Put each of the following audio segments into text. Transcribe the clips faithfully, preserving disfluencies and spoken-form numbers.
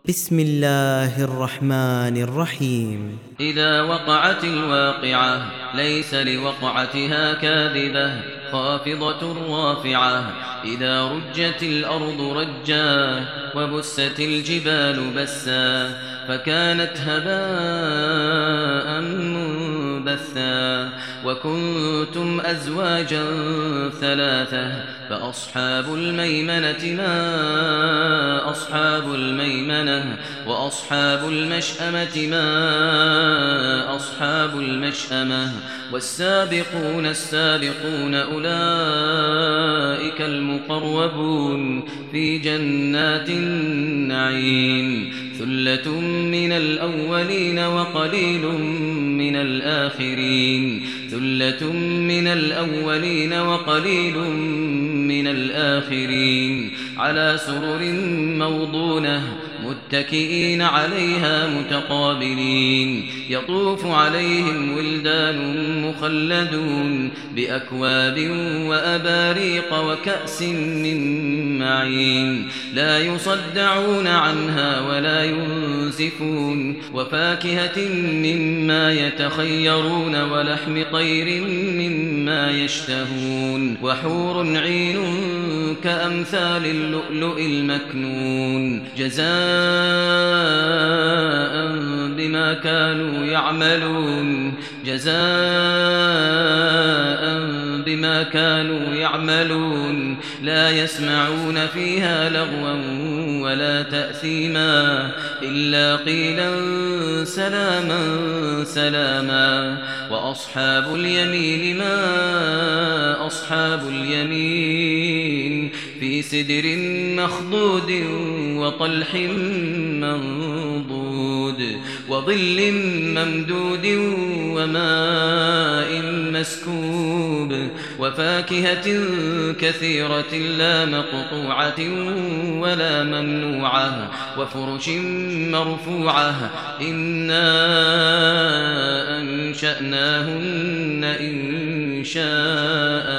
بسم الله الرحمن الرحيم. إذا وقعت الواقعة ليس لوقعتها كاذبة خافضة رافعة. إذا رجت الأرض رجا وبست الجبال بسا فكانت هباء منبثا. وكنتم أزواجا ثلاثة فأصحاب الميمنة ما أصحاب الميمنة وأصحاب المشأمة ما أصحاب المشأمة. والسابقون السابقون أولئك المقربون في جنات النعيم. ثلة من الأولين وقليل من الآخرين ثلة من الأولين وقليل من الآخرين. على سرر موضونة متكئين عليها متقابلين. يطوف عليهم ولدان مخلدون بأكواب وأباريق وكأس من معين. لا يصدعون عنها ولا ينزفون. وفاكهة مما يتخيرون ولحم طير مما يشتهون. وحور عين كأمثال اللؤلؤ المكنون جزاء بما كانوا يعملون جزاء بما كانوا يعملون. لا يسمعون فيها لغوا ولا تأثيما إلا قيلا سلاما سلاما. وأصحاب اليمين ما أصحاب اليمين في سدر مخضود وطلح منضود وظل ممدود وماء مسكوب. وفاكهة كثيرة لا مقطوعة ولا ممنوعة. وفرش مرفوعة إنا أنشأناهن إن شاء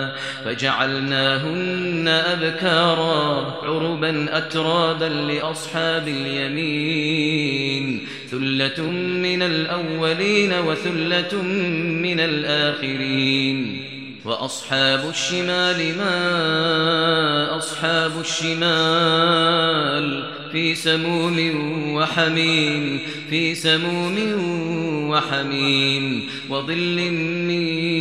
فجعلناهن أبكارا عربا أترابا لأصحاب اليمين. ثلة من الأولين وثلة من الآخرين. وأصحاب الشمال ما أصحاب الشمال في سموم وحميم في سموم وحميم. وظل من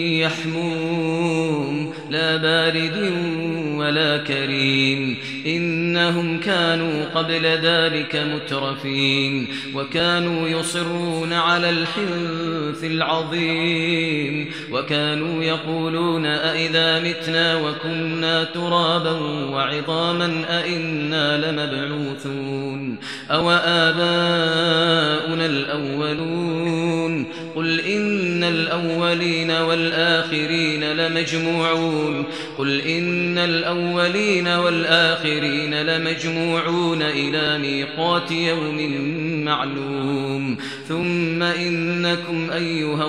يحموم لا بارد ولا كريم. إنهم كانوا قبل ذلك مترفين وكانوا يصرون على الحنث العظيم. وكانوا يقولون أئذا متنا وكنا ترابا وعظاما أئنا لمبعوثون أو آباؤنا الأولون. قل إن الأولين والآخرين لمجموعون قل إن الأولين والآخرين لمجموعون إلى ميقات يوم معلوم. ثم إنكم أيها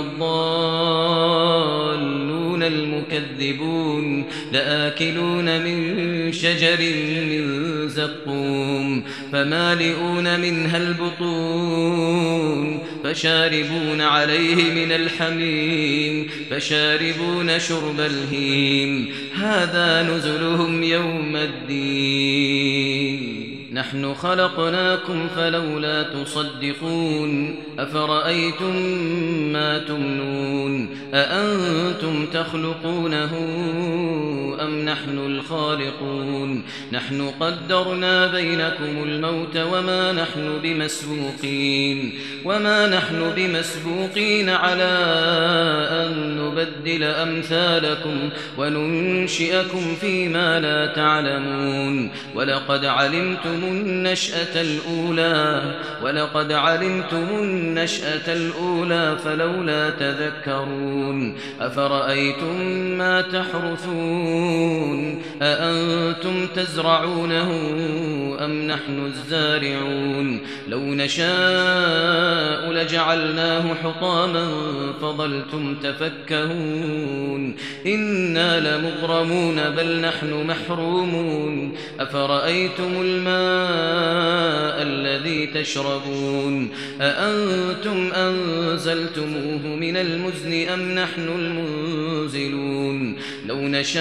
الضالون المكذبون لآكلون من شجر من زقوم فمالئون منها البطون فشاربون عليه من الحميم فشاربون شرب الهيم. هذا نزلهم يوم الدين. نحن خلقناكم فلولا تصدقون. أفرأيتم ما تمنون أأنتم تخلقونه أم نحن الخالقون. نحن قدرنا بينكم الموت وما نحن بمسبوقين وما نحن بمسبوقين على أن نبدل أمثالكم وننشئكم فيما لا تعلمون. ولقد علمتم النشأة الأولى ولقد علمتم النشأة الأولى فلولا تذكرون. أفرأيتم ما تحرثون أأنتم تزرعونه أم نحن الزارعون. لو نشاء لجعلناه حطاما فظلتم تفكهون. إنا لمغرمون بل نحن محرومون. أفرأيتم الماء الذي تشربون أأنتم أنزلتموه من المزن أم نحن المنزلون لو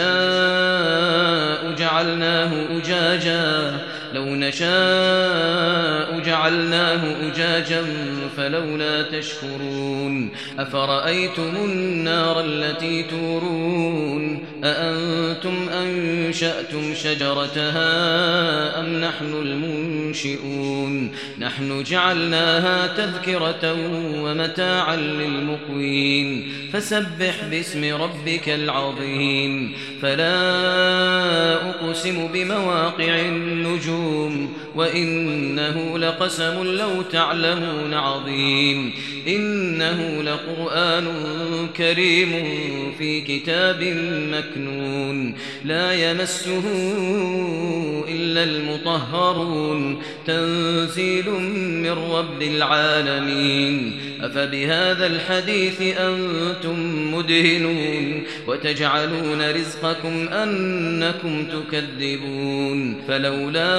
نشاء جعلناه أجاجا لو نشاء جعلناه أجاجا فلولا تشكرون أفرأيتم النار التي تورون أأنتم أنشأتم شجرتها أم نحن المنشئون نحن جعلناها تذكرة ومتاعا للمقوين فسبح باسم ربك العظيم فلا أقسم بمواقع النجوم وإنه لقسم لو تعلمون عظيم إنه لقرآن كريم في كتاب مكنون لا يمسه إلا المطهرون تنزيل من رب العالمين أفبهذا الحديث أنتم مدهنون وتجعلون رزقكم أنكم تكذبون فلولا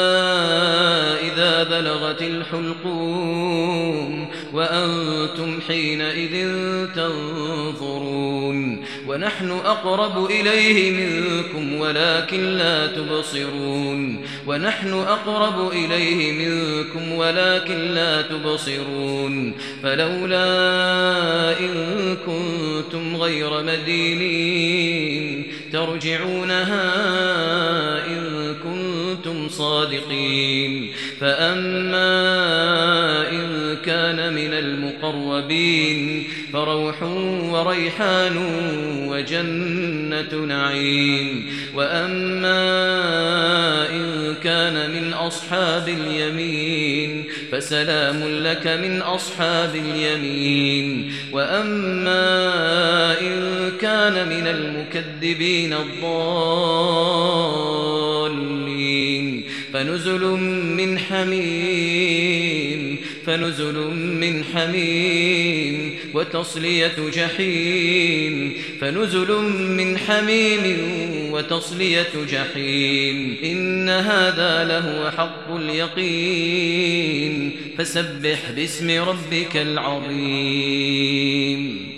إذا بلغت الحلقوم وأنتم حينئذ تنظرون ونحن أقرب إليه منكم ولكن لا تبصرون ونحن أقرب إليه منكم ولكن لا تبصرون فلولا إن كنتم غير مدينين ترجعونها إن كنتم صادقين فأما إن كان من المقربين فروح وريحان وجنة نعيم وأما إن كان من أصحاب اليمين فسلام لك من أصحاب اليمين وأما إن كان من المكذبين الضالين فنزل من حميم فنزل من حميم وتصلية جحيم فنزل من حميم وتصلية جحيم إن هذا لهو حق اليقين فسبح باسم ربك العظيم